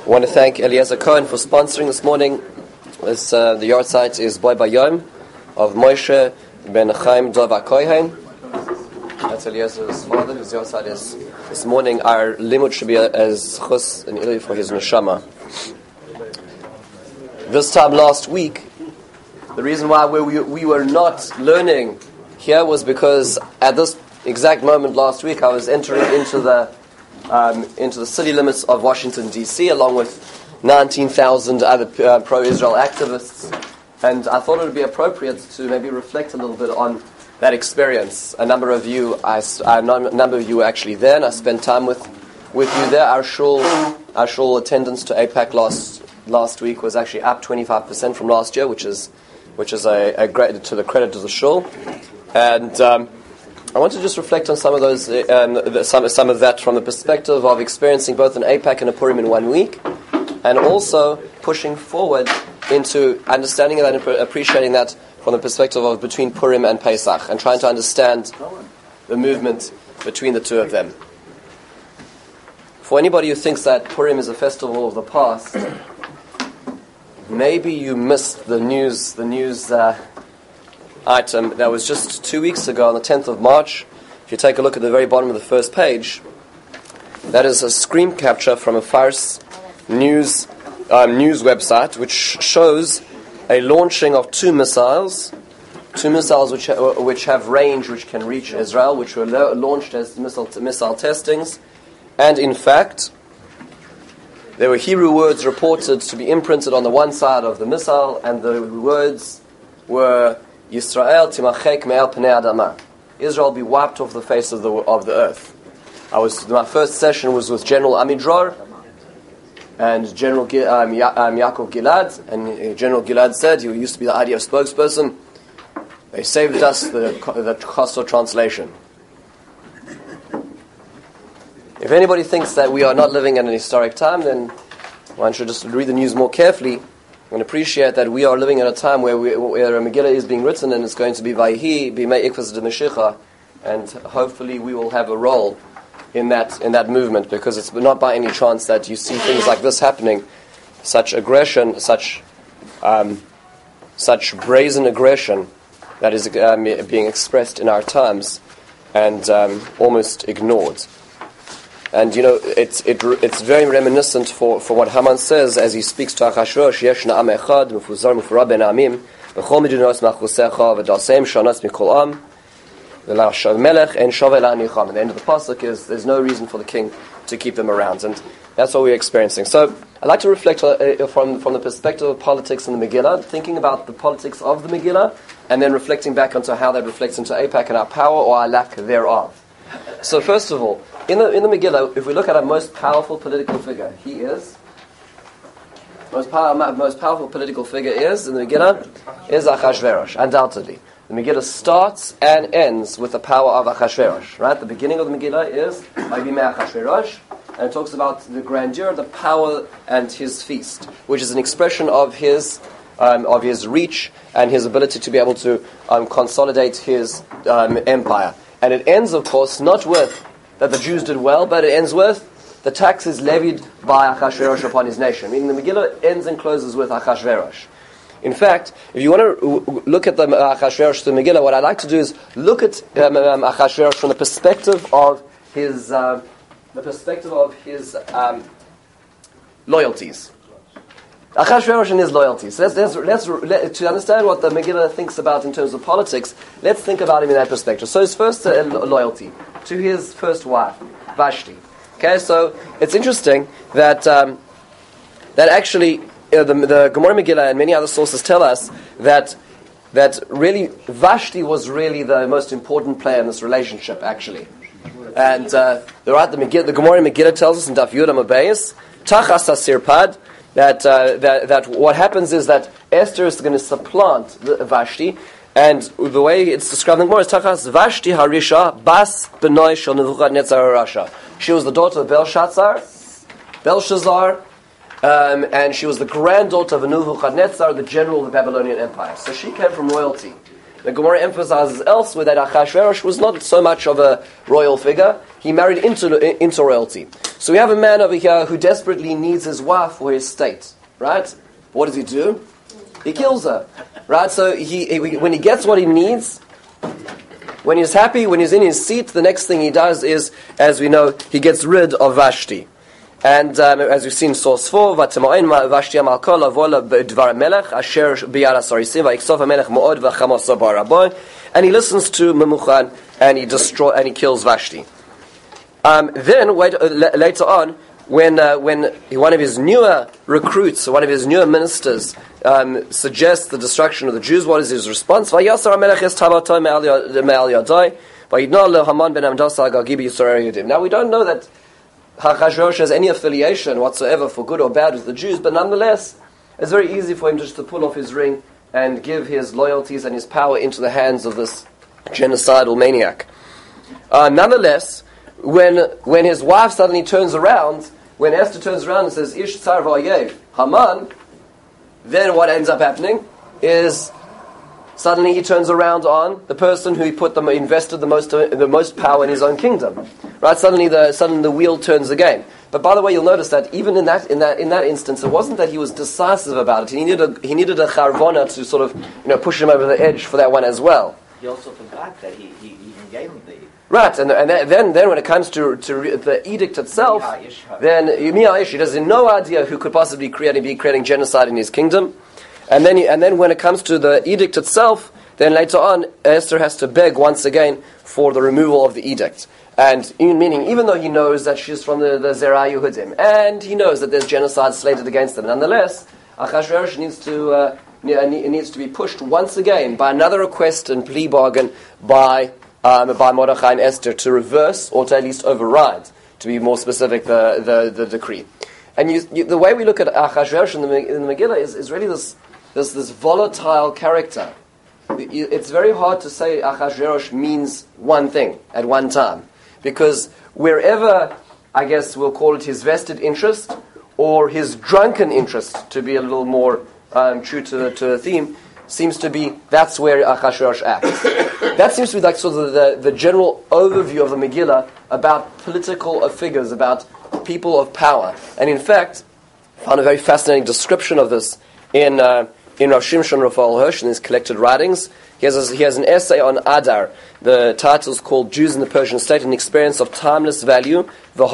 I want to thank Eliezer Cohen for sponsoring this morning. The yard site is Boy Bayom of Moshe Ben Chaim Dova Kohen. That's Eliezer's father, whose yard site is. This morning our limud should be as chus and ilui for his neshama. This time last week, the reason why we were not learning here was because at this exact moment last week I was entering into the city limits of Washington D.C. along with 19,000 other pro-Israel activists, and I thought it would be appropriate to maybe reflect a little bit on that experience. A number of you were actually there, and I spent time with you there. Our shul attendance to APAC last week was actually up 25% from last year, which is a great to the credit of the shul, and I want to just reflect on some of those, some of that from the perspective of experiencing both an APAC and a Purim in 1 week, and also pushing forward into understanding that and appreciating that from the perspective of between Purim and Pesach, and trying to understand the movement between the two of them. For anybody who thinks that Purim is a festival of the past, maybe you missed the news item that was just 2 weeks ago on the 10th of March. If you take a look at the very bottom of the first page, that is a screen capture from a Fars news website, which shows a launching of two missiles which have range, which can reach Israel, which were launched as missile testings. And in fact, there were Hebrew words reported to be imprinted on the one side of the missile, and the words were Yisrael timachek me'al pnei adama. Israel be wiped off the face of the earth. My first session was with General Amidror and General Yaakov Gilad, and General Gilad said, he used to be the IDF spokesperson, they saved us the cost of translation. If anybody thinks that we are not living in an historic time, then one should just read the news more carefully and appreciate that we are living in a time where a Megillah is being written, and it's going to be Vayhi b'mei ikvas de Meshicha, and hopefully we will have a role in that movement, because it's not by any chance that you see things like this happening, such aggression, such brazen aggression that is being expressed in our times and almost ignored. And it's very reminiscent for what Haman says as he speaks to Achashverosh, Yesh na'am echad mufuzar mufura ben amim v'chol medinos machusecha v'daseim shanas mikol am v'la melech en shaveh la'anicham. And the end of the pasuk is there's no reason for the king to keep them around, and that's what we're experiencing. So I'd like to reflect from the perspective of politics in the Megillah, thinking about the politics of the Megillah, and then reflecting back onto how that reflects into APAC and our power or our lack thereof. So first of all, in the Megillah, if we look at our most powerful political figure, most powerful political figure is in the Megillah is Achashverosh, undoubtedly. The Megillah starts and ends with the power of Achashverosh. Right, the beginning of the Megillah is Vayimei Achashverosh, and it talks about the grandeur, the power, and his feast, which is an expression of his reach and his ability to be able to consolidate his empire. And it ends, of course, not with that the Jews did well, but it ends with the taxes levied by Achashverosh upon his nation. Meaning the Megillah ends and closes with Achashverosh. In fact, if you want to look at the Achashverosh, the Megillah, what I'd like to do is look at Achashverosh from the perspective of his loyalties. Achashverosh and his loyalties. Let's to understand what the Megillah thinks about in terms of politics, let's think about him in that perspective. So his first loyalty to his first wife, Vashti. Okay, so it's interesting that actually the Gemara Megillah and many other sources tell us that really Vashti was really the most important player in this relationship, actually. And the Gemara Megillah tells us in Daf Yud Amud Beis, Tachas HaSirpad, that what happens is that Esther is going to supplant Vashti, and the way it's described in the Gemara is Tachas Vashti Harisha Bas B'noi Shel Nebuchadnezzar Rasha. She was the daughter of Belshazzar, and she was the granddaughter of Nebuchadnezzar, the general of the Babylonian Empire. So she came from royalty. The Gemara emphasizes elsewhere that Achashverosh was not so much of a royal figure. He married into royalty. So we have a man over here who desperately needs his wife for his state, right? What does he do? He kills her, right? So when he gets what he needs, when he's happy, when he's in his seat, the next thing he does is, as we know, he gets rid of Vashti. And as we've seen, source 4, Vashti amalkol avola b'dvar melech asher biyara sarisim va'iksof melech mo'od v'chamosa barabon, and he listens to Memuchan and he kills Vashti. Then later on, when one of his newer recruits, one of his newer ministers, suggests the destruction of the Jews, what is his response? Now we don't know that Achashverosh has any affiliation whatsoever for good or bad with the Jews, but nonetheless, it's very easy for him just to pull off his ring and give his loyalties and his power into the hands of this genocidal maniac. Nonetheless, when his wife suddenly turns around, when Esther turns around and says, Ish tsar v'ayev, Haman, then what ends up happening is suddenly he turns around on the person who invested the most power in his own kingdom. Right? Suddenly the wheel turns again. But by the way, you'll notice that even in that instance, it wasn't that he was decisive about it. He needed a charvona to sort of push him over the edge for that one as well. He also forgot that he even gave him the... Right, and then when it comes to the edict itself, then he has no idea who could possibly be creating genocide in his kingdom. And then when it comes to the edict itself, then later on, Esther has to beg once again for the removal of the edict. And even though he knows that she's from the Zerah Yehudim, and he knows that there's genocide slated against them, nonetheless, Achashverosh needs to be pushed once again by another request and plea bargain by Mordechai and Esther to reverse or to at least override, to be more specific, the decree. And the way we look at Achashverosh in the Megillah is really this volatile character. It's very hard to say Achashverosh means one thing at one time, because wherever, I guess we'll call it his vested interest or his drunken interest, to be a little more true to the theme, seems to be that's where Achashverosh acts. That seems to be like sort of the general overview of the Megillah about political figures, about people of power. And in fact, I found a very fascinating description of this in Rav Shimshon Raphael Hirsch in his collected writings. He has an essay on Adar. The title is called Jews in the Persian State, an experience of timeless value,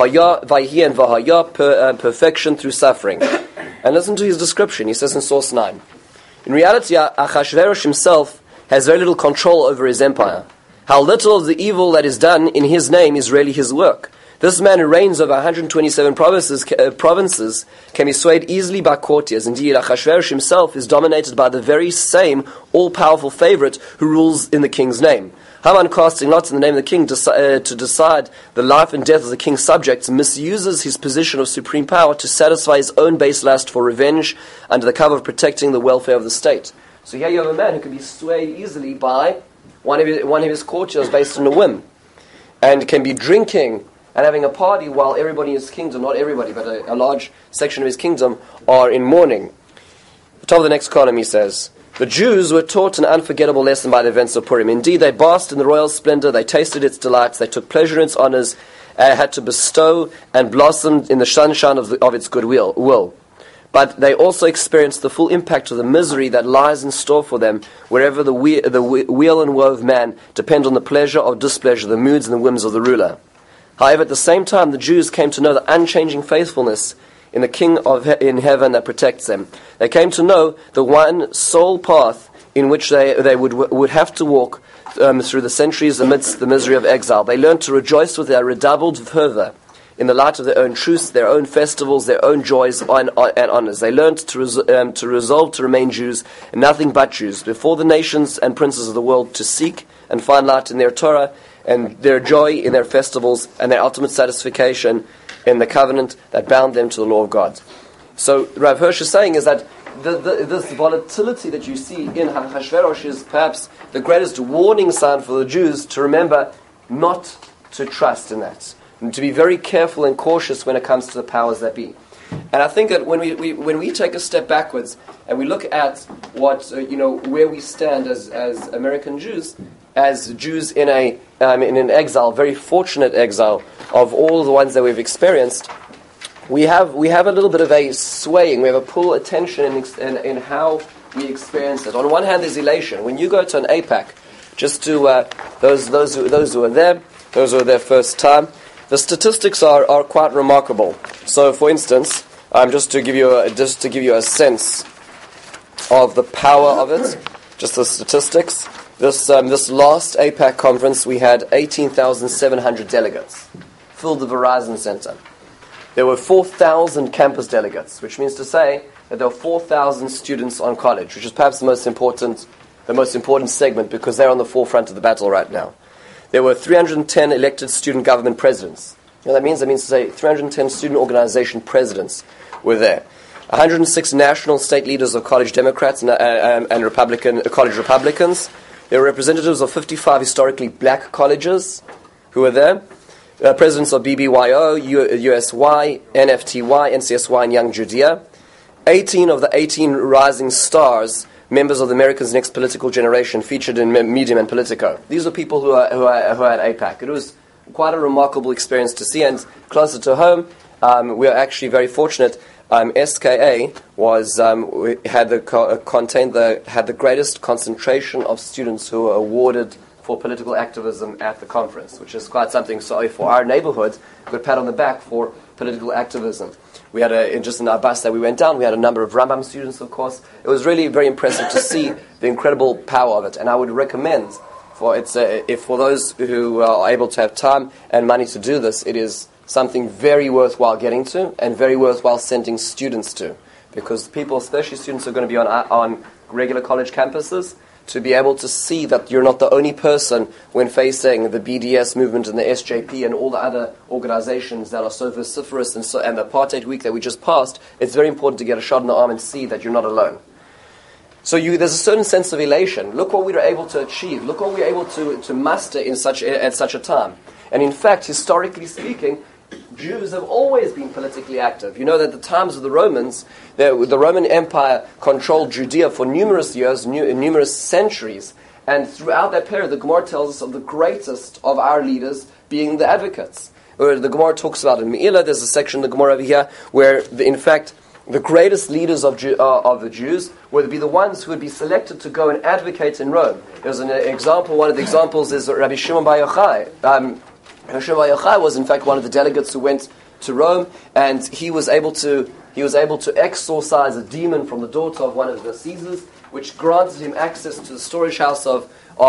Vayhi and Vahaya, perfection through suffering. And listen to his description. He says in source 9, in reality, Achashverosh himself has very little control over his empire. How little of the evil that is done in his name is really his work. This man who reigns over 127 provinces can be swayed easily by courtiers. Indeed, Achashverosh himself is dominated by the very same all-powerful favorite who rules in the king's name. Haman, casting lots in the name of the king to decide the life and death of the king's subjects, misuses his position of supreme power to satisfy his own base lust for revenge under the cover of protecting the welfare of the state. So here you have a man who can be swayed easily by one of his courtiers based on a whim, and can be drinking and having a party while everybody in his kingdom, not everybody, but a large section of his kingdom, are in mourning. The top of the next column, he says, the Jews were taught an unforgettable lesson by the events of Purim. Indeed, they basked in the royal splendor, they tasted its delights, they took pleasure in its honors, had to bestow and blossomed in the sunshine of its goodwill. But they also experienced the full impact of the misery that lies in store for them wherever the weal and woe of man depend on the pleasure or displeasure, the moods and the whims of the ruler. However, at the same time, the Jews came to know the unchanging faithfulness in the King in heaven that protects them. They came to know the one sole path in which they would have to walk through the centuries amidst the misery of exile. They learned to rejoice with their redoubled fervor in the light of their own truths, their own festivals, their own joys and honors. They learned to resolve to remain Jews and nothing but Jews, before the nations and princes of the world, to seek and find light in their Torah and their joy in their festivals and their ultimate satisfaction in the covenant that bound them to the law of God. So Rav Hirsch is saying is that this volatility that you see in Achashverosh is perhaps the greatest warning sign for the Jews to remember not to trust in that, and to be very careful and cautious when it comes to the powers that be. And I think that when we take a step backwards and we look at what where we stand as American Jews, as Jews in an exile, very fortunate exile of all the ones that we've experienced, we have a little bit of a swaying. We have a pull attention in how we experience it. On one hand, there's elation. When you go to an APAC, just to those who are there, those who are there first time, the statistics are quite remarkable. So, for instance, just to give you a sense of the power of it, just the statistics. This last APAC conference, we had 18,700 delegates, filled the Verizon Center. There were 4,000 campus delegates, which means to say that there were 4,000 students on college, which is perhaps the most important segment because they're on the forefront of the battle right now. There were 310 elected student government presidents. You know what that means? That means to say 310 student organization presidents were there. 106 national state leaders of college Democrats and college Republicans. There were representatives of 55 historically black colleges who were there. Presidents of BBYO, USY, NFTY, NCSY, and Young Judea. 18 of the 18 rising stars, members of the America's Next Political Generation, featured in Medium and Politico. These are people who are at APAC. It was quite a remarkable experience to see, and closer to home, we are actually very fortunate. SKA had the greatest concentration of students who were awarded for political activism at the conference, which is quite something. So for our neighborhood, a good pat on the back for political activism. We had just in our bus that we went down, we had a number of Rambam students, of course. It was really very impressive to see the incredible power of it, and I would recommend for those who are able to have time and money to do this, it is something very worthwhile getting to and very worthwhile sending students to, because people, especially students who are going to be on regular college campuses, to be able to see that you're not the only person when facing the BDS movement and the SJP and all the other organizations that are so vociferous and the apartheid week that we just passed. It's very important to get a shot in the arm and see that you're not alone. So there's a certain sense of elation. Look what we were able to achieve. Look what we were able to muster at such a time. And in fact, historically speaking, Jews have always been politically active. You know that at the times of the Romans, the Roman Empire controlled Judea for numerous years, numerous centuries. And throughout that period, the Gemara tells us of the greatest of our leaders being the advocates. Where the Gemara talks about in Me'ilah, there's a section in the Gemara over here where, in fact, the greatest leaders of the Jews would be the ones who would be selected to go and advocate in Rome. There's an example. One of the examples is Rabbi Shimon Bar Yochai. Rabbi Shimon Bar Yochai was in fact one of the delegates who went to Rome, and he was able to exorcise a demon from the daughter of one of the Caesars, which granted him access to the storage house of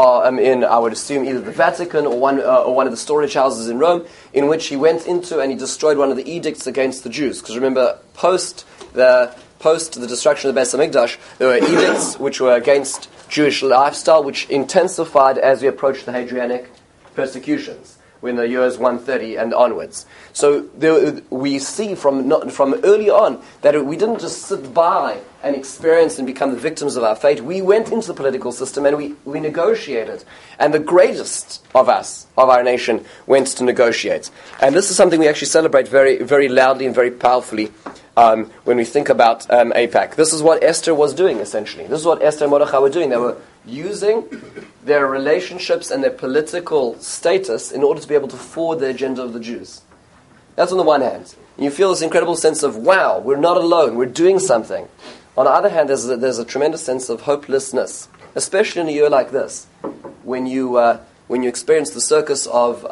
I would assume either the Vatican or one of the storage houses in Rome, in which he went into and he destroyed one of the edicts against the Jews. Because remember, post the destruction of the Beis Hamikdash, there were edicts which were against Jewish lifestyle, which intensified as we approached the Hadrianic persecutions in the years 130 and onwards. So we see from early on that we didn't just sit by and experience and become the victims of our fate. We went into the political system and we negotiated. And the greatest of us, of our nation, went to negotiate. And this is something we actually celebrate very, very loudly and very powerfully when we think about APAC. This is what Esther was doing, essentially. This is what Esther and Mordechai were doing. They were using their relationships and their political status in order to be able to forward the agenda of the Jews. That's on the one hand. And you feel this incredible sense of, wow, we're not alone, we're doing something. On the other hand, there's a tremendous sense of hopelessness, especially in a year like this, when you experience the circus of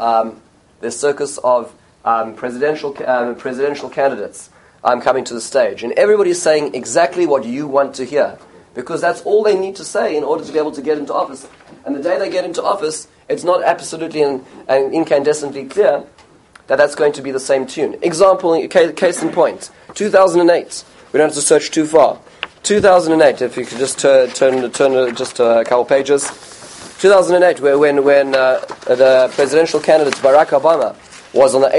presidential candidates coming to the stage, and everybody's saying exactly what you want to hear, because that's all they need to say in order to be able to get into office. And the day they get into office, it's not absolutely and incandescently clear that that's going to be the same tune. Example, case in point, 2008. We don't have to search too far. 2008, if you could just turn just a couple pages. 2008, when the presidential candidate Barack Obama was on the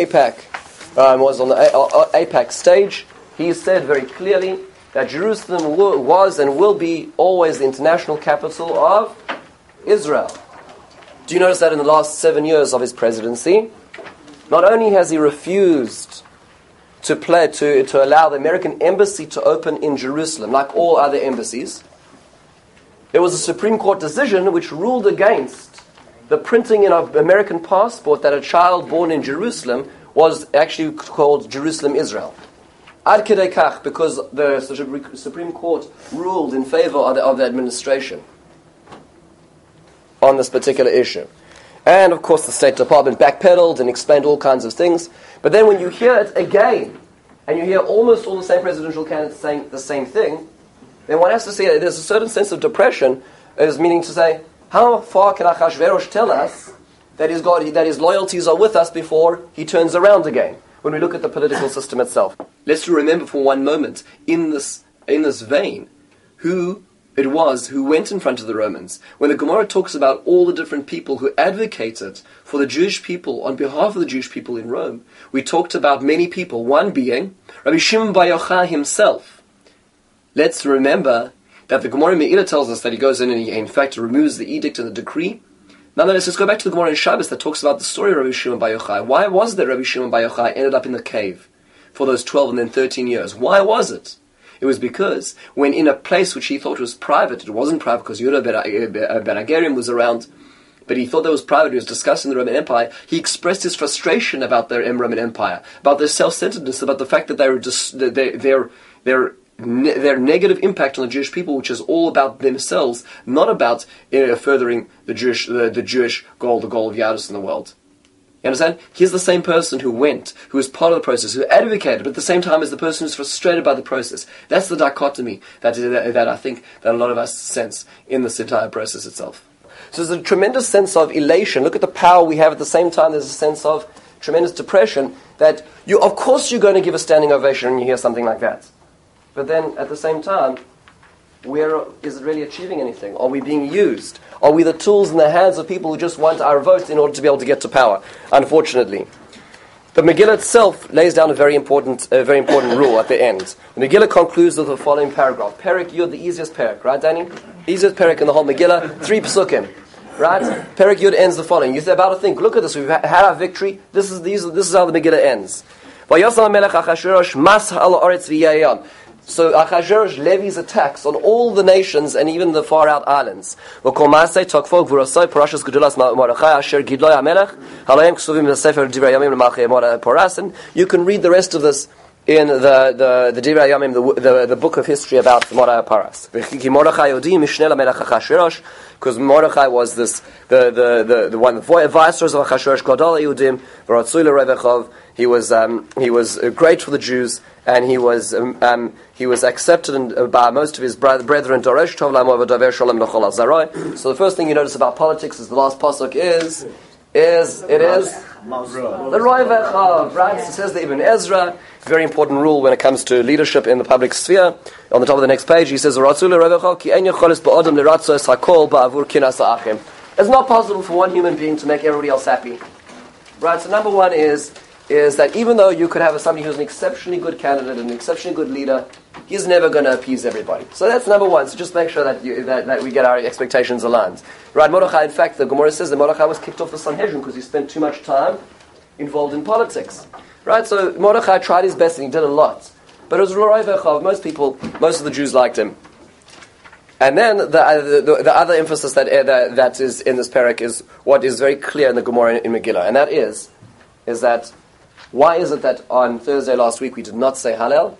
APAC stage, he said very clearly that Jerusalem was and will be always the international capital of Israel. Do you notice that in the last 7 years of his presidency, not only has he refused to allow the American embassy to open in Jerusalem, like all other embassies, there was a Supreme Court decision which ruled against the printing in an American passport that a child born in Jerusalem was actually called Jerusalem, Israel. Ad kedei kach, because the Supreme Court ruled in favor of the administration on this particular issue. And of course the State Department backpedaled and explained all kinds of things. But then when you hear it again, and you hear almost all the same presidential candidates saying the same thing, then one has to say that there's a certain sense of depression, is meaning to say, how far can Achashverosh tell us that his loyalties are with us before he turns around again, when we look at the political system itself? Let's remember for one moment, in this vein, who it was who went in front of the Romans. When the Gemara talks about all the different people who advocated for the Jewish people on behalf of the Jewish people in Rome, we talked about many people, one being Rabbi Shimon Bar Yochai himself. Let's remember that the Gemara in Me'ilah tells us that he goes in and he, in fact, removes the edict and the decree. Nonetheless, let's go back to the Gemara in Shabbos that talks about the story of Rabbi Shimon Bar Yochai. Why was that Rabbi Shimon Bar Yochai ended up in the cave for those 12 and then 13 years? Why was it? It was because when in a place which he thought was private, it wasn't private because Yehuda ben Agarium was around, but he thought that was private, he was discussing the Roman Empire, he expressed his frustration about their Roman Empire, about their self-centeredness, about the fact that their negative impact on the Jewish people, which is all about themselves, not about furthering the Jewish goal, the goal of Yadus in the world. You understand? He's the same person who was part of the process, who advocated, but at the same time is the person who's frustrated by the process. That's the dichotomy that I think that a lot of us sense in this entire process itself. So there's a tremendous sense of elation. Look at the power we have. At the same time, there's a sense of tremendous depression that of course you're going to give a standing ovation when you hear something like that. But then, at the same time, where is it really achieving anything? Are we being used? Are we the tools in the hands of people who just want our vote in order to be able to get to power? Unfortunately. The Megillah itself lays down a very important rule at the end. The Megillah concludes with the following paragraph. Perek Yud, the easiest perek, right, Danny? Easiest perek in the whole Megillah, 3 psukim. Right? Perek Yud ends the following. You're about to think, look at this, we've had our victory. This is how the Megillah ends. So Achashverosh levies attacks on all the nations and even the far out islands. You can read the rest of this in the Divrei Yamim, the book of history about Mordechai Paras. Because Mordechai was the one of the viceroys of Achashverosh, Gadol Yehudim, V'ratzui L'Revechov. He was great for the Jews, and he was accepted by most of his brethren. So the first thing you notice about politics is the last pasuk is the Roi Vechav, right? It says the Ibn Ezra. Very important rule when it comes to leadership in the public sphere. On the top of the next page, he says, "It's not possible for one human being to make everybody else happy." Right. So number one is that even though you could have somebody who's an exceptionally good candidate, an exceptionally good leader, he's never going to appease everybody. So that's number one. So just make sure that we get our expectations aligned. Right, Mordechai, in fact, the Gemara says that Mordechai was kicked off the Sanhedrin because he spent too much time involved in politics. Right, so Mordechai tried his best and he did a lot. But it was Roi Vechav. Most of the Jews liked him. And then the other emphasis that is in this parak is what is very clear in the Gemara in Megillah, and that is that why is it that on Thursday last week we did not say Hallel?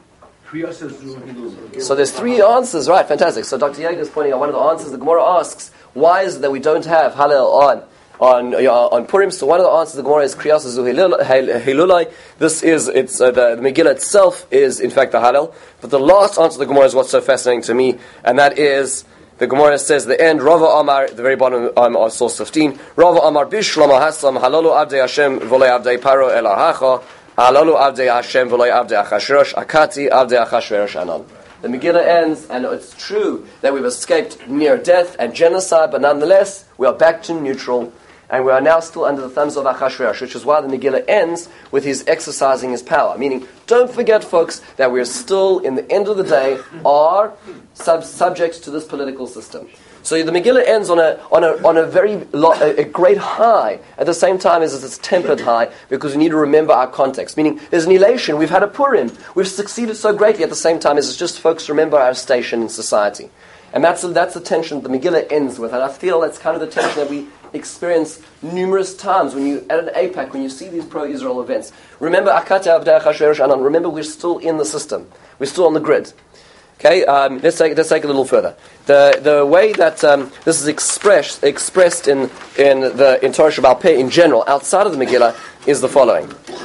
So there's 3 answers, right? Fantastic. So Dr. Yeager is pointing out one of the answers. The Gemara asks, why is it that we don't have Hallel on Purim? So one of the answers the Gemara is Kriyas Hilulai. This is the Megillah itself is in fact the Hallel. But the last answer of the Gemara is what's so fascinating to me, and that is the Gemara says the end. Rava Amar, the very bottom of source 15. Rava Amar Bishlama Hasam Halalu Abdei Hashem V'Lei Abdei Paro Elahacha Halalu Abdei Hashem V'Lei Abdei Achashverosh Akati Abdei Achashverosh Anan. The Megillah ends, and it's true that we've escaped near death and genocide, but nonetheless we are back to neutral. And we are now still under the thumbs of Achashverosh, which is why the Megillah ends with his exercising his power. Meaning, don't forget, folks, that we are still, in the end of the day, are subject to this political system. So the Megillah ends on a great high. At the same time as it's tempered high, because we need to remember our context. Meaning, there's an elation. We've had a Purim. We've succeeded so greatly. At the same time as it's just folks remember our station in society. And that's the tension that the Megillah ends with. And I feel that's kind of the tension that we experience numerous times when you at an APAC, when you see these pro-Israel events. Remember, remember we're still in the system. We're still on the grid. Okay, let's take it a little further. The way that this is expressed in Torah Shebaal Peh in general, outside of the Megillah, is the following.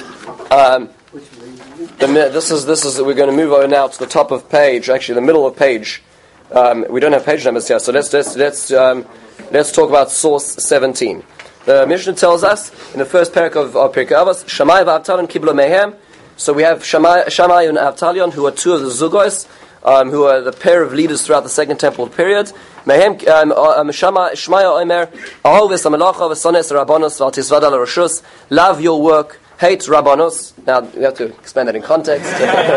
This is we're going to move over now to the top of page, actually the middle of page. We don't have page numbers here, so let's talk about source 17. The Mishnah tells us in the first parak of Pirkei Avos, Shammai v'Avtalion kiblu mehem. So we have Shammai and Avtalion, who are two of the Zugos, who are the pair of leaders throughout the Second Temple period. Mehem Shmaya Omer, Ahoves Amelacha v'Sones Rabbanos v'Altisvada l'Roshus. Love your work, hate Rabbanos. Now we have to expand that in context.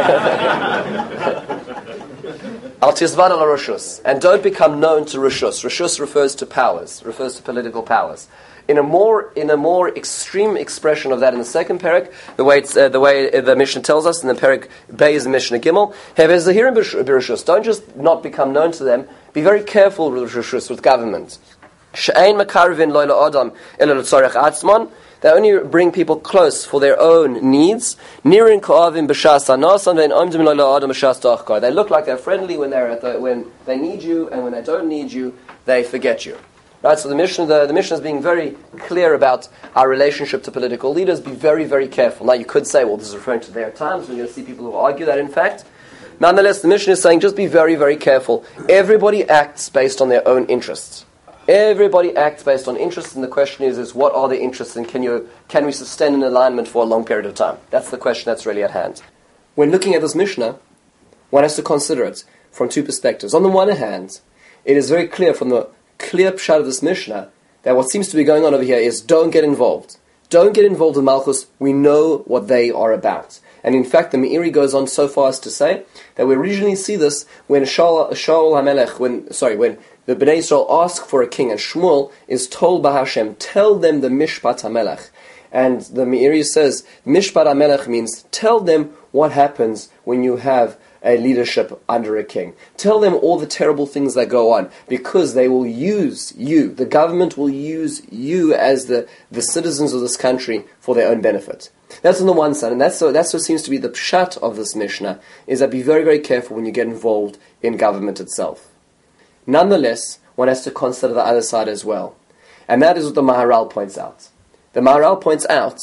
Al-Tizvada l'Roshus, and don't become known to Roshus. Roshus refers to powers, refers to political powers. In a more extreme expression of that in the second parak, the way the Mishnah tells us in the parak Beis and Mishnah Gimel, Hevezahirim b'Roshus. Don't just not become known to them. Be very careful with Roshus, with government. She'ein makarvin lo la'adam ela l'tzorech atzmon. They only bring people close for their own needs. Nirin ka'avim b'shas hanasan ve'en omdim lo la'adam b'shas dachkar. They look like they're friendly when they need you, and when they don't need you, they forget you. Right, so the Mishnah is being very clear about our relationship to political leaders. Be very, very careful. Now you could say, well, this is referring to their times. We're going to see people who argue that, in fact. Nonetheless, the Mishnah is saying, just be very, very careful. Everybody acts based on their own interests. Everybody acts based on interests, and the question is what are the interests, and can we sustain an alignment for a long period of time? That's the question that's really at hand. When looking at this Mishnah, one has to consider it from two perspectives. On the one hand, it is very clear from the clear pshat of this Mishnah that what seems to be going on over here is don't get involved. Don't get involved with Malchus. We know what they are about. And in fact, the Meiri goes on so far as to say that we originally see this when Shaul HaMelech, when the Bnei Yisrael ask for a king, and Shmuel is told by Hashem, tell them the Mishpat HaMelech. And the Meiri says, Mishpat HaMelech means tell them what happens when you have a leadership under a king. Tell them all the terrible things that go on, because they will use you. The government will use you as the citizens of this country for their own benefit. That's on the one side, and that's what seems to be the pshat of this Mishnah, is that be very, very careful when you get involved in government itself. Nonetheless, one has to consider the other side as well. And that is what the Maharal points out. The Maharal points out,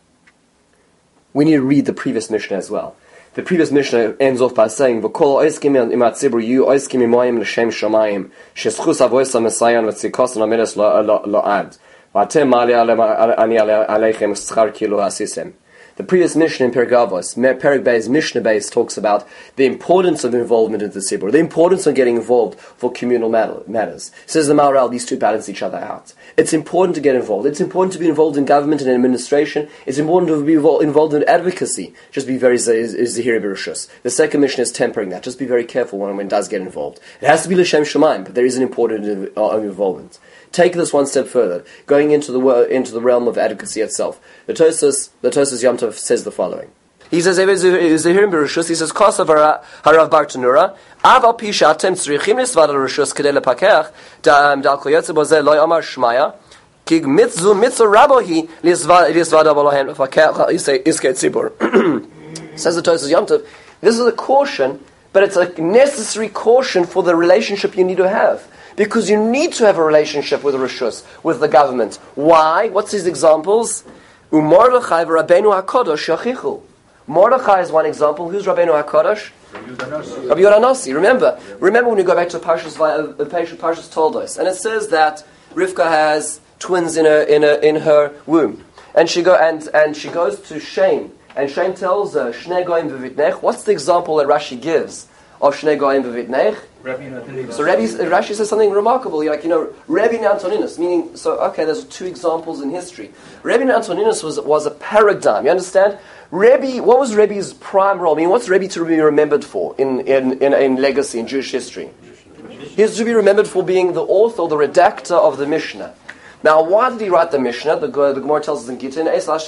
we need to read the previous Mishnah as well. The previous Mishnah ends off by saying, "V'kol oiskim im hatzibur yu oiskim imoyim l'shem shomayim sheschus avoysa mesayan v'tzikosan amedes lo'ad v'atem mali ani aleichem schar kilo asisem." The previous Mishnah in Pirkei Avos, Perek Beis, Mishnah Beis, talks about the importance of involvement in the Tzibur, the importance of getting involved for communal matters. Says the Maharal, these two balance each other out. It's important to get involved. It's important to be involved in government and administration. It's important to be involved in advocacy. Just be very zahir b'rishus. The second Mishnah is tempering that. Just be very careful when it does get involved. It has to be l'shem shemaim, but there is an important involvement. Take this one step further, going into the realm of advocacy itself. The Tosfos Yom Tov says the following. He says, he says, Kosav harav bar Tanura, aval pisha atem tzrichim nisvad l'rishus kedei lepakech, dal kol yotze bo zeh lo yomar shmaya, kig mitzu rabohi lisvad abolohen lepakech iskei tzibur. Says the Tosfos Yom Tov, this is a caution, but it's a necessary caution for the relationship you need to have. Because you need to have a relationship with Rishus, with the government. Why? What's his examples? Mordechai v'Rabbeinu HaKadosh yachichu. Mordechai is one example. Who's Rabbeinu HaKadosh? Rabbi Yehuda Nasi. Remember when we go back to Parshas Toldos, and it says that Rivka has twins in her womb, and she goes to Shem, and Shem tells her Shnei goyim v'vitnech. What's the example that Rashi gives of Shnei goyim v'vitnech? So Rashi says something remarkable, Rabbi Antoninus, meaning, there's two examples in history. Rabbi Antoninus was a paradigm, you understand? What was Rebbe's prime role? I mean, what's Rebbe to be remembered for in legacy, in Jewish history? He's to be remembered for being the author or the redactor of the Mishnah. Now, why did he write the Mishnah? The Gemara tells us in Gittin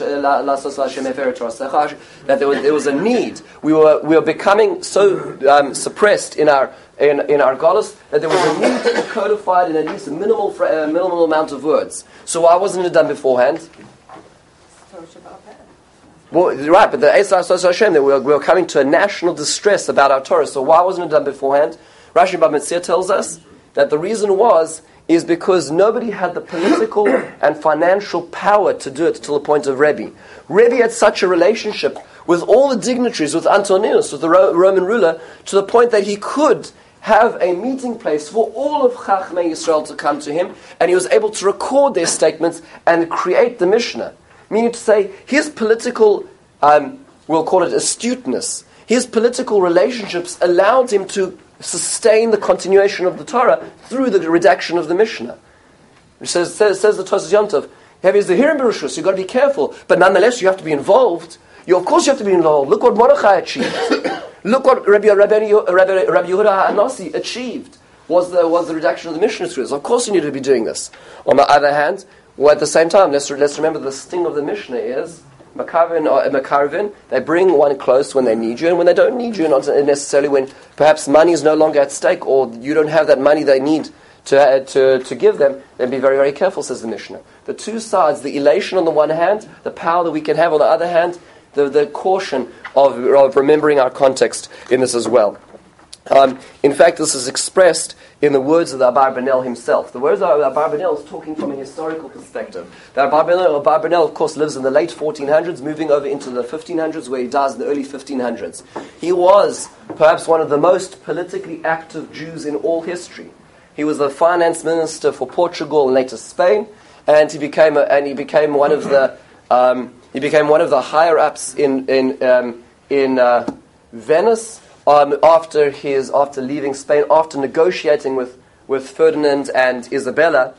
that there was a need. We were becoming so suppressed in our galus that there was a need to be codified in at least a minimal amount of words. So why wasn't it done beforehand? Well, right, but the Eis Hashem, that we were coming to a national distress about our Torah. So why wasn't it done beforehand? Rashi Bab Metzia tells us that the reason is because nobody had the political and financial power to do it till the point of Rebbe. Rebbe had such a relationship with all the dignitaries, with Antonius, with the Roman ruler, to the point that he could have a meeting place for all of Chachmei Yisrael to come to him, and he was able to record their statements and create the Mishnah. Meaning to say, his political, we'll call it astuteness, his political relationships allowed him to sustain the continuation of the Torah through the redaction of the Mishnah. It says the Tosas Yom Tov, here's the Hirim Berushus, you've got to be careful, but nonetheless you have to be involved. Of course you have to be involved. Look what Mordechai achieved. Look what Rabbi Yehuda HaNasi achieved, was the redaction of the Mishnah through this. Of course you need to be doing this. On the other hand, well, at the same time, let's remember the sting of the Mishnah is Makarvin, they bring one close when they need you, and when they don't need you, not necessarily when perhaps money is no longer at stake, or you don't have that money they need to give them, then be very, very careful, says the Mishnah. The two sides, the elation on the one hand, the power that we can have on the other hand, the caution of remembering our context in this as well. In fact, this is expressed in the words of the Abarbanel himself. The words of Abarbanel is talking from a historical perspective. The Abarbanel, of course, lives in the late 1400s, moving over into the 1500s, where he dies in the early 1500s. He was perhaps one of the most politically active Jews in all history. He was the finance minister for Portugal and later Spain, and he became one of the higher ups in Venice. After leaving Spain, after negotiating with Ferdinand and Isabella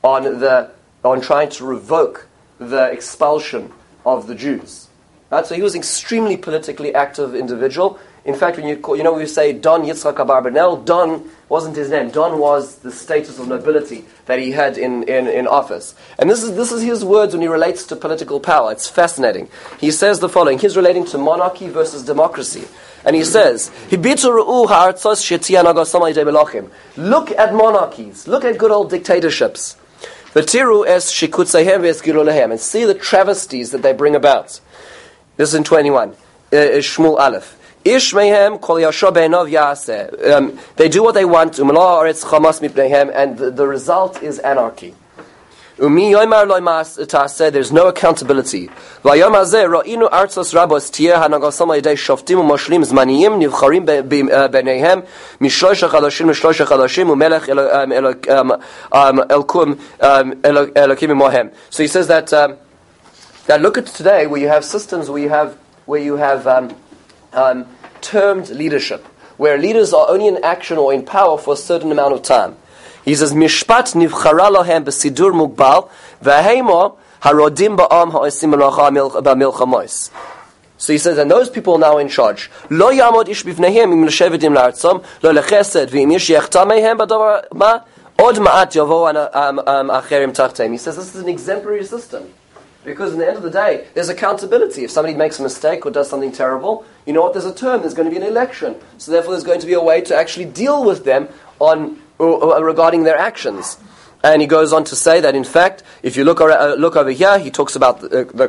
on trying to revoke the expulsion of the Jews, right? So he was an extremely politically active individual. In fact, when we say Don Yitzchak Abarbanel, Don wasn't his name. Don was the status of nobility that he had in office. And this is his words when he relates to political power. It's fascinating. He says the following. He's relating to monarchy versus democracy. And he says, look at monarchies, look at good old dictatorships. And see the travesties that they bring about. This is in 21. Shmuel Aleph. They do what they want, and the result is anarchy. There's no accountability. So he says that look at today, where you have systems where you have termed leadership, where leaders are only in action or in power for a certain amount of time. He says, Mishpat nivchara lohem b'sidur mugbal, v'heimo harodim ba'am ha'osim b'milchamos. So he says, and those people are now in charge. Lo yamod ish b'vnehem im l'shevedim la'artzom, lo lechesed v'im ish yechta mehem b'davar ma, od ma'at yavo acherim tachteim. He says, this is an exemplary system. Because in the end of the day, there's accountability. If somebody makes a mistake or does something terrible, you know what, there's a term, there's going to be an election. So therefore there's going to be a way to actually deal with them regarding their actions. And he goes on to say that, in fact, if you look over here, he talks about the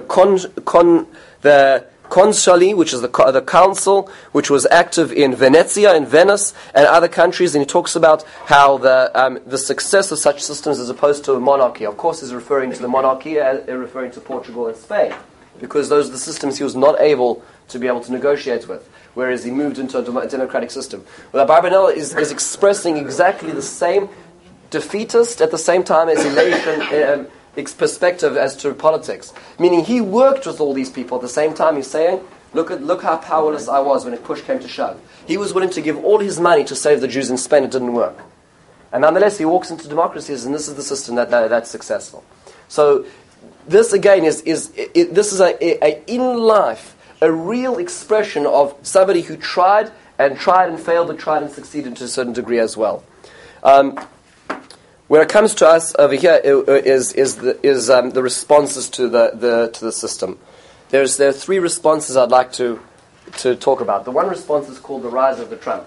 consuli, which is the council, which was active in Venezia, in Venice, and other countries, and he talks about how the success of such systems as opposed to a monarchy. Of course, he's referring to the monarchy, referring to Portugal and Spain, because those are the systems he was not able to negotiate with, whereas he moved into a democratic system. Well, Abarbanel is expressing exactly the same defeatist at the same time as elation perspective as to politics. Meaning he worked with all these people at the same time. He's saying, look how powerless I was when push came to shove. He was willing to give all his money to save the Jews in Spain. It didn't work. And nonetheless, he walks into democracies, and this is the system that's successful. So this again is in life a real expression of somebody who tried and failed, but tried and succeeded to a certain degree as well. Where it comes to us over here is the responses to the system. There are three responses I'd like to talk about. The one response is called the rise of the Trump.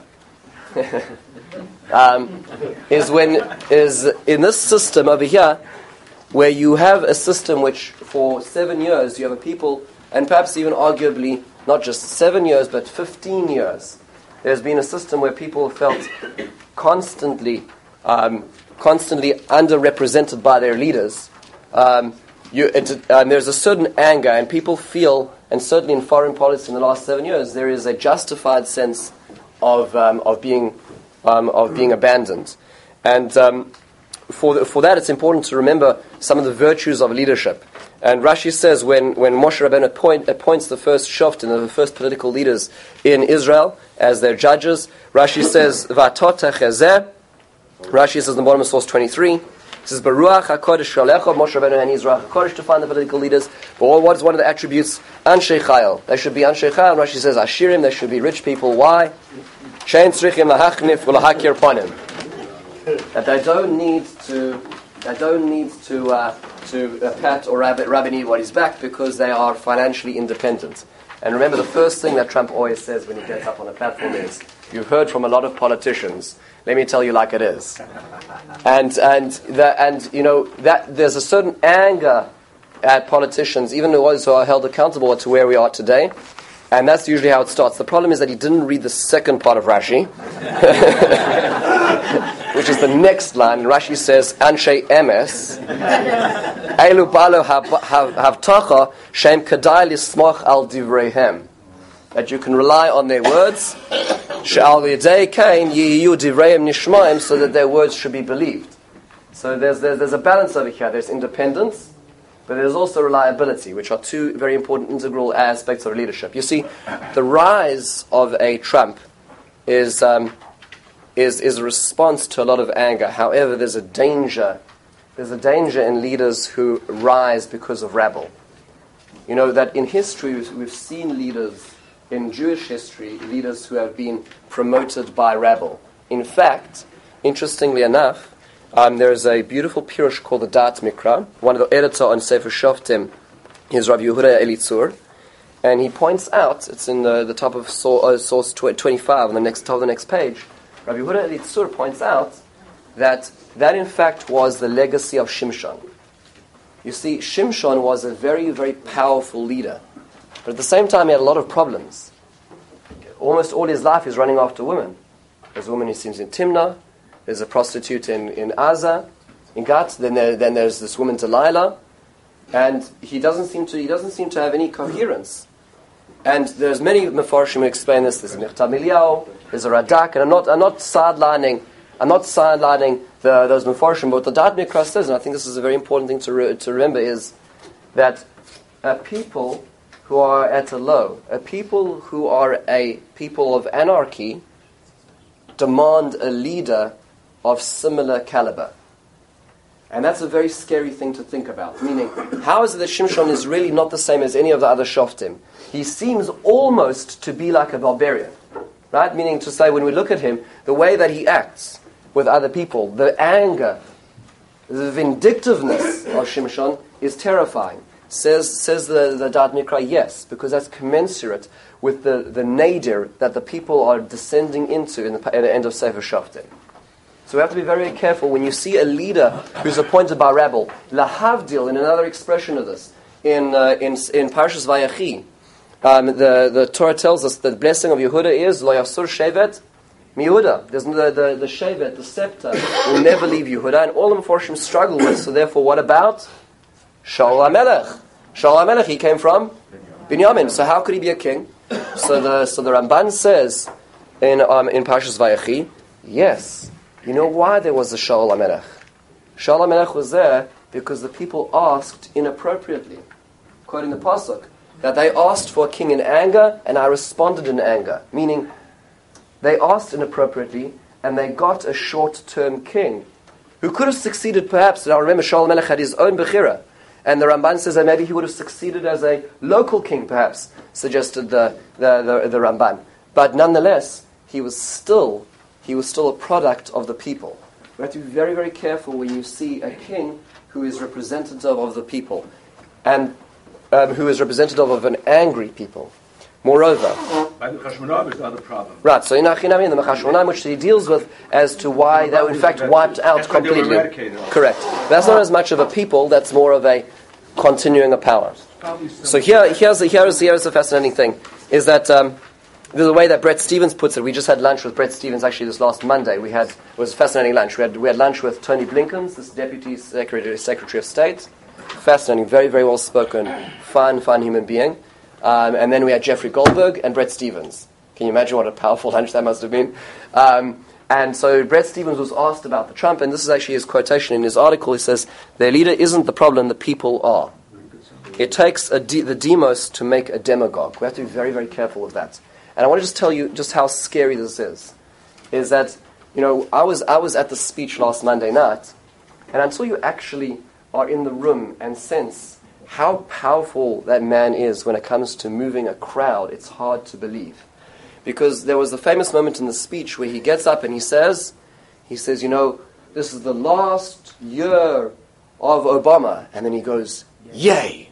is in this system over here, where you have a system which for 7 years you have a people, and perhaps even arguably not just 7 years but 15 years, there's been a system where people felt constantly underrepresented by their leaders. There's a certain anger, and people feel, and certainly in foreign policy in the last 7 years, there is a justified sense of being abandoned. And for that, it's important to remember some of the virtues of leadership. And Rashi says when Moshe Rabbeinu appoints the first shoftim, the first political leaders in Israel as their judges, Rashi says, V'atota chezeh. Rashi says in the bottom of source 23, it says, Baruch HaKodesh Shalecha, Moshe Rabbeinu and Israel HaKodesh to find the political leaders. But what is one of the attributes? Anshe Chayil. They should be Anshe Chayil. Rashi says, Ashirim, they should be rich people. Why? Shein tzrichim lahachnif v'lahakir panim. That they don't need to pat or rub anybody's back because they are financially independent. And remember, the first thing that Trump always says when he gets up on a platform is, "You've heard from a lot of politicians. Let me tell you like it is." And you know that there's a certain anger at politicians, even those who are held accountable to where we are today. And that's usually how it starts. The problem is that he didn't read the second part of Rashi, which is the next line. Rashi says, Anshe Emes, Eilu Balo Havtacha, Shem Kadai Lismoch Al Divreihem. That you can rely on their words, She'al Yedei Kain Yiyu Divreihem Nishmaim, so that their words should be believed. So there's a balance over here. There's independence, but there's also reliability, which are two very important integral aspects of leadership. You see, the rise of a Trump is a response to a lot of anger. However, there's a danger. There's a danger in leaders who rise because of rabble. You know that in history we've seen leaders, in Jewish history, leaders who have been promoted by rabble. In fact, interestingly enough, there is a beautiful pirush called the Da'at Mikra. One of the editors on Sefer Shoftim is Rabbi Yehuda Elitzur, and he points out, it's in the top of source 25 on the top of the next page. Rabbi Yehuda Elitzur points out that in fact was the legacy of Shimshon. You see, Shimshon was a very, very powerful leader, but at the same time he had a lot of problems. Almost all his life he's running after women. There's a woman who seems in Timnah. There's a prostitute in Gaza, in Gat. Then there's this woman Delilah, and he doesn't seem to have any coherence. And there's many Mefarshim who explain this. There's a Michtav Miliyahu, there's a Radak, and I'm not sidelining those Mefarshim. But what the Da'at Mikra says, and I think this is a very important thing to remember, is that a people who are at a low, a people who are a people of anarchy, demand a leader of similar caliber. And that's a very scary thing to think about. Meaning, how is it that Shimshon is really not the same as any of the other Shoftim? He seems almost to be like a barbarian. Right? Meaning to say, when we look at him, the way that he acts with other people, the anger, the vindictiveness of Shimshon is terrifying. Says the Da'at Mikra, yes, because that's commensurate with the nadir that the people are descending into at the end of Sefer Shoftim. So we have to be very careful when you see a leader who's appointed by rabble. Lahavdil, in another expression of this, in Parshas Vayechi, the Torah tells us that the blessing of Yehuda is Lo Yasur Shevet Mi-Yehuda. There's the Shevet, the scepter, will never leave Yehuda, and all the Mefarshim struggle with. So therefore, what about Shaul HaMelech? Shaul HaMelech, he came from Binyamin. So how could he be a king? So the Ramban says in Parshas Vayechi, yes. You know why there was a Shaul HaMelech? Shaul HaMelech was there because the people asked inappropriately. Quoting the Pasuk, that they asked for a king in anger, and I responded in anger. Meaning, they asked inappropriately, and they got a short-term king, who could have succeeded perhaps. Now remember, Shaul HaMelech had his own Bechira, and the Ramban says that maybe he would have succeeded as a local king perhaps, suggested the Ramban. But nonetheless, he was still a product of the people. we have to be very, very careful when you see a king who is representative of the people, and who is representative of an angry people. Moreover, By the Chashmonaim is not a problem. right, so in Achinami, in the Mechashmonaim, which he deals with as to why they were in fact wiped out That's why they were completely. eradicated. Correct. That's not as much of a people, that's more of a continuing of power. So here's a fascinating thing, is that the way that Brett Stevens puts it. We just had lunch with Brett Stevens actually this last Monday. It was a fascinating lunch. We had lunch with Tony Blinken, this Deputy Secretary of State. Fascinating, very, very well spoken, fun human being. And then we had Jeffrey Goldberg and Brett Stevens. Can you imagine what a powerful lunch that must have been? And so Brett Stevens was asked about the Trump, and this is actually his quotation in his article. He says, "Their leader isn't the problem, the people are. It takes the demos to make a demagogue." We have to be very, very careful of that. And I want to just tell you just how scary this is that, I was at the speech last Monday night, and until you actually are in the room and sense how powerful that man is when it comes to moving a crowd, it's hard to believe. Because there was the famous moment in the speech where he gets up and he says, this is the last year of Obama, and then he goes, "Yay!"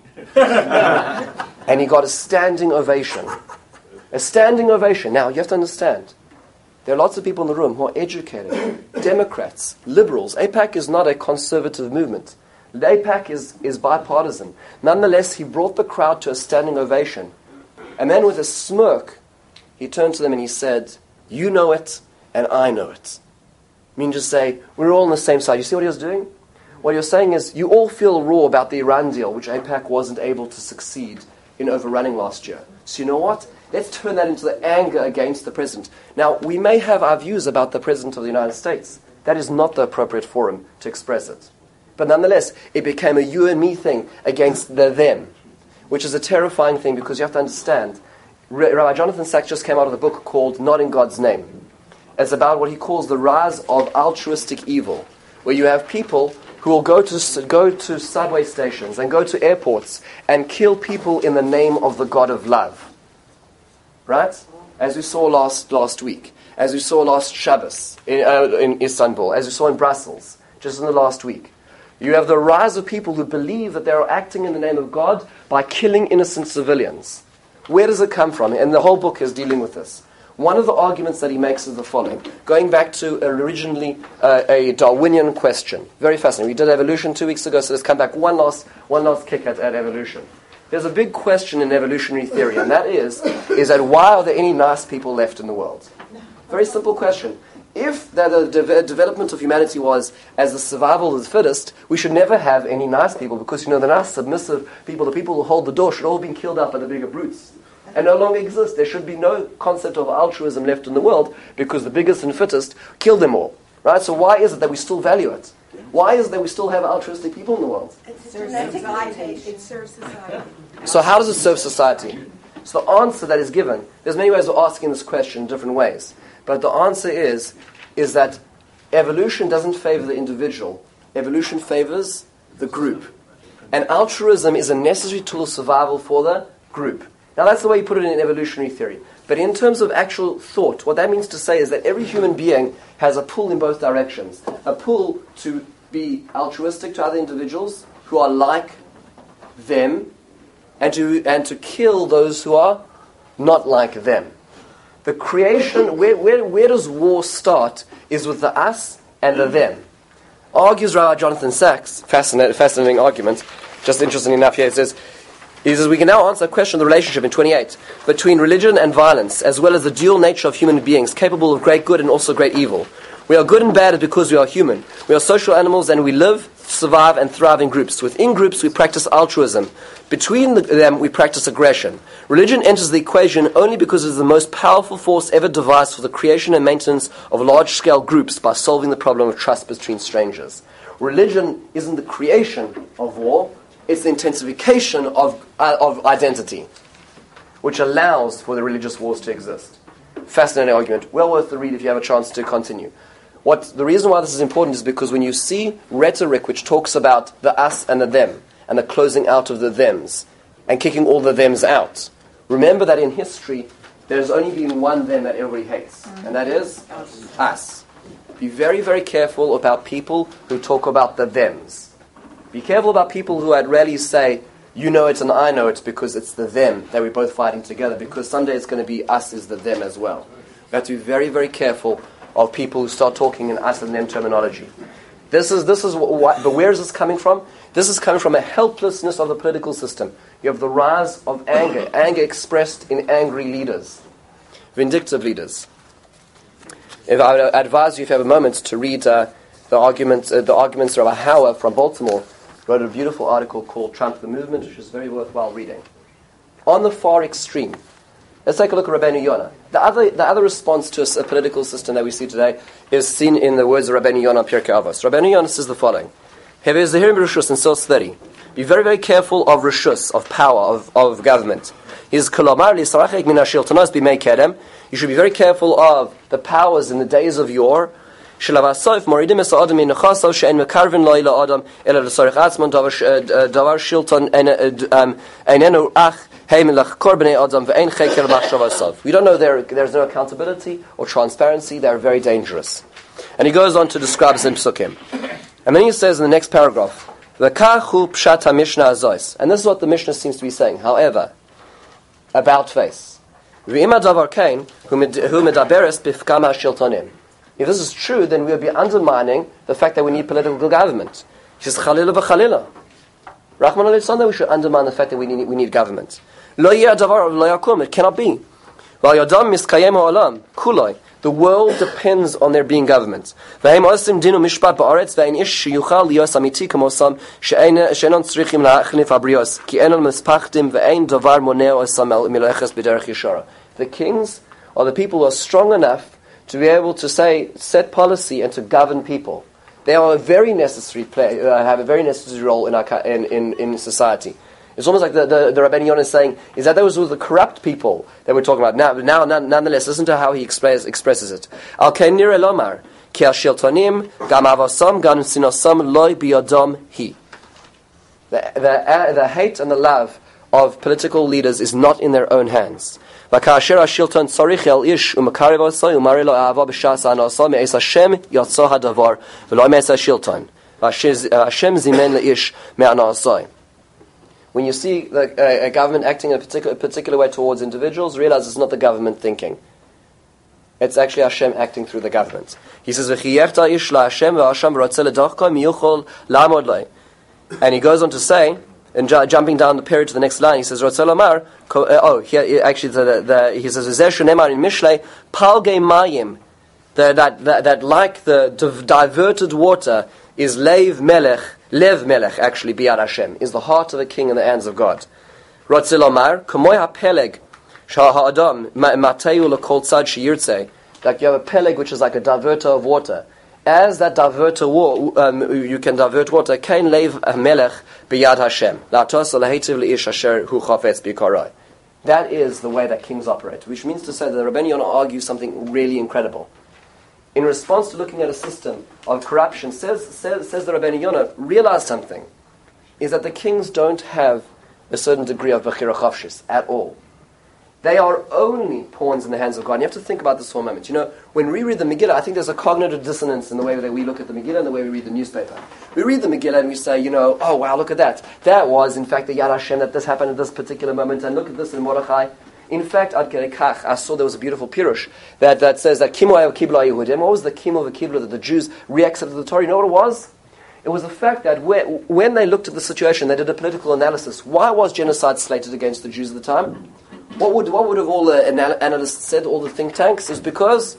And he got a standing ovation. A standing ovation. Now, you have to understand, there are lots of people in the room who are educated, Democrats, liberals. AIPAC is not a conservative movement. AIPAC is bipartisan. Nonetheless, he brought the crowd to a standing ovation. And then with a smirk, he turned to them and he said, "You know it, and I know it." I mean, just say, we're all on the same side. You see what he was doing? What you're saying is, you all feel raw about the Iran deal, which AIPAC wasn't able to succeed in overrunning last year. So you know what? Let's turn that into the anger against the president. Now, we may have our views about the president of the United States. That is not the appropriate forum to express it. But nonetheless, it became a you and me thing against the them, which is a terrifying thing because you have to understand. Rabbi Jonathan Sachs just came out of a book called Not in God's Name. It's about what he calls the rise of altruistic evil, where you have people who will go to subway stations and go to airports and kill people in the name of the God of love. Right? As we saw last week, as we saw last Shabbos in Istanbul, as we saw in Brussels, just in the last week. You have the rise of people who believe that they are acting in the name of God by killing innocent civilians. Where does it come from? And the whole book is dealing with this. One of the arguments that he makes is the following. Going back to originally a Darwinian question. Very fascinating. We did evolution 2 weeks ago, so let's come back one last kick at evolution. There's a big question in evolutionary theory, and that is that why are there any nice people left in the world? Very simple question. If the development of humanity was as the survival of the fittest, we should never have any nice people because, the nice, submissive people, the people who hold the door, should all have been killed out by the bigger brutes and no longer exist. There should be no concept of altruism left in the world because the biggest and fittest killed them all. Right? So why is it that we still value it? Why is it that we still have altruistic people in the world? It serves society. So how does it serve society? So the answer that is given, there's many ways of asking this question in different ways. But the answer is that evolution doesn't favor the individual. Evolution favors the group. And altruism is a necessary tool of survival for the group. Now that's the way you put it in evolutionary theory. But in terms of actual thought, what that means to say is that every human being has a pull in both directions. A pull to be altruistic to other individuals who are like them, and to kill those who are not like them. The creation, where does war start, is with the us and the them. Argues Rabbi Jonathan Sachs, fascinating argument, just interesting enough here, he says, we can now answer a question of the relationship in 28 between religion and violence, as well as the dual nature of human beings, capable of great good and also great evil. We are good and bad because we are human. We are social animals and we live, survive and thrive in groups. Within groups we practice altruism. Between them we practice aggression. Religion enters the equation only because it is the most powerful force ever devised for the creation and maintenance of large-scale groups by solving the problem of trust between strangers. Religion isn't the creation of war, it's the intensification of identity, which allows for the religious wars to exist. Fascinating argument. Well worth the read if you have a chance to continue. The reason why this is important is because when you see rhetoric which talks about the us and the them, and the closing out of the thems, and kicking all the thems out, remember that in history, there's only been one them that everybody hates, and that is us. Be very, very careful about people who talk about the thems. Be careful about people who at rally say, you know it and I know it because it's the them that we're both fighting together, because someday it's going to be us is the them as well. We have to be very, very careful of people who start talking in us and them terminology. But where is this coming from? This is coming from a helplessness of the political system. You have the rise of anger expressed in angry leaders, vindictive leaders. If I would advise you, if you have a moment, to read the arguments of Rabbi Hauer from Baltimore, wrote a beautiful article called Trump the Movement, which is very worthwhile reading. On the far extreme, let's take a look at Rabbeinu Yonah. The other response to a political system that we see today is seen in the words of Rabbeinu Yonah Pirkei Avos. Rabbeinu Yonah says the following: in source 30, be very, very careful of rishus, of power, of government. You should be very careful of the powers in the days of yore. When you see the we don't know, there's no accountability or transparency. They're very dangerous. And he goes on to describe some psukim. And then he says in the next paragraph, and this is what the Mishnah seems to be saying. However, about face. If this is true, then we'll be undermining the fact that we need political government. He says, Chalila v'chalila. Rahman al-Yitzhak, we should undermine the fact that we need government. It cannot be. The world depends on there being government. And the kings are the people who are strong enough to be able to set policy and to govern people. They are a very necessary have a very necessary role in society. It's almost like the Rabbeinu Yonah is saying, is that those were the corrupt people that we're talking about now. Nonetheless, listen to how he expresses it. Al kainir elomar ki ashiltonim gam avasam gam sinosam loy biyadam hi. The hate and the love of political leaders is not in their own hands. V'kasher ashilton tzarich el ish umakarev osay umari lo ahava b'shas anasa me'es Hashem yatzah hadavar v'lo me'es ashilton Hashem zimen leish me'anasay. When you see a government acting in a particular way towards individuals, realize it's not the government thinking. It's actually Hashem acting through the government. He says, and he goes on to say, and jumping down the period to the next line, he says, he says, in Mishlei, palgei mayim, that like the diverted water is Lev Melech, actually, Biad Hashem, is the heart of a king in the hands of God. Rotzil Omar, Kamoy HaPeleg, Shah Ha'adam, Mateu L'Kol Tzad Sheyirtzeh, like you have a peleg which is like a diverter of water. As that diverter you can divert water, Kain Lev Melech Biad Hashem. La'tos L'Hetiv L'Ish Asher Hu Chafetz B'Karai. That is the way that kings operate, which means to say that the Rabbeinu Yonah argues something really incredible. In response to looking at a system of corruption, says the Rabbeinu Yonah, realize something, is that the kings don't have a certain degree of Bechira Chavshis at all. They are only pawns in the hands of God. And you have to think about this for a moment. You know, when we read the Megillah, I think there's a cognitive dissonance in the way that we look at the Megillah and the way we read the newspaper. We read the Megillah and we say, oh wow, look at that. That was, in fact, the Yad Hashem, that this happened at this particular moment, and look at this in Mordechai. In fact, Ad Kei Kach, I saw there was a beautiful pirush that says that Kimo Kibla Yehudim. What was the Kimo Kibla that the Jews reaccepted the Torah? You know what it was? It was the fact that when they looked at the situation, they did a political analysis. Why was genocide slated against the Jews at the time? What would have all the analysts said, all the think tanks? Is because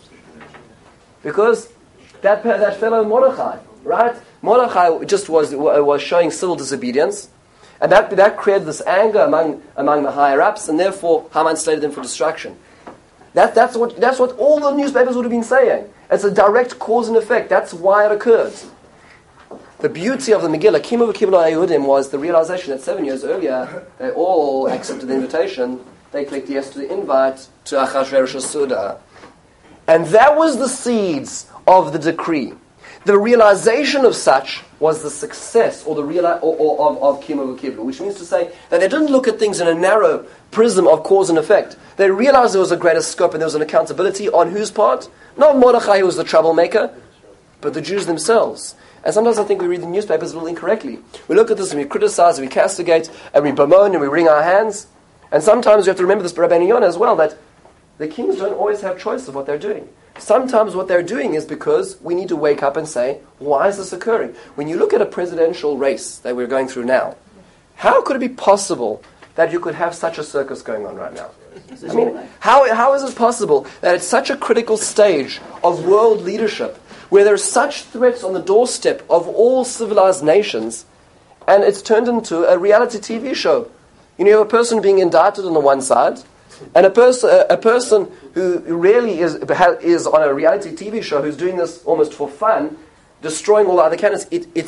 that fellow Mordechai, right? Mordechai just was showing civil disobedience. And that created this anger among the higher-ups, and therefore Haman slated them for destruction. That's what all the newspapers would have been saying. It's a direct cause and effect. That's why it occurred. The beauty of the Megillah, Kimo v'Kibla Yehudim, was the realization that 7 years earlier, they all accepted the invitation. They clicked yes to the invite to Achashverosh's Suda. And that was the seeds of the decree. The realization of such was the success of Kimo v'Kibla, which means to say that they didn't look at things in a narrow prism of cause and effect. They realized there was a greater scope and there was an accountability on whose part? Not Mordechai, who was the troublemaker. but the Jews themselves. And sometimes I think we read the newspapers a little incorrectly. We look at this and we criticize and we castigate and we bemoan and we wring our hands. And sometimes we have to remember this Rabbeinu Yonah as well, that the kings don't always have choice of what they're doing. Sometimes what they're doing is because we need to wake up and say, why is this occurring? When you look at a presidential race that we're going through now, how could it be possible that you could have such a circus going on right now? I mean, how is it possible that at such a critical stage of world leadership, where there are such threats on the doorstep of all civilized nations, and it's turned into a reality TV show? You have a person being indicted on the one side, and a person who really is on a reality TV show, who's doing this almost for fun, destroying all the other candidates.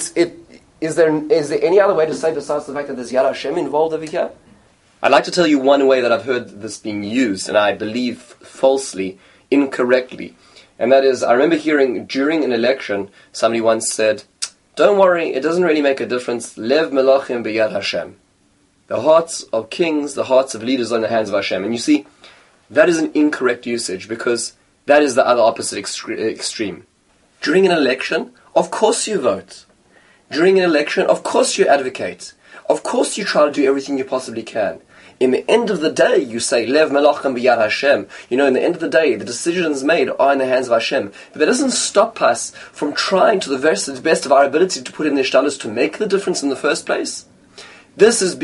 Is there any other way to say besides the fact that there's Yad Hashem involved over here? I'd like to tell you one way that I've heard this being used, and I believe falsely, incorrectly. And that is, I remember hearing during an election, somebody once said, don't worry, it doesn't really make a difference. Lev melachim b'yad Hashem. The hearts of kings, the hearts of leaders are in the hands of Hashem. And you see, that is an incorrect usage, because that is the other opposite extreme. During an election, of course you vote. During an election, of course you advocate. Of course you try to do everything you possibly can. In the end of the day, you say, Lev melachim b'yad Hashem. In the end of the day, the decisions made are in the hands of Hashem. But that doesn't stop us from trying to the best of our ability to put in the ishtalus to make the difference in the first place. This is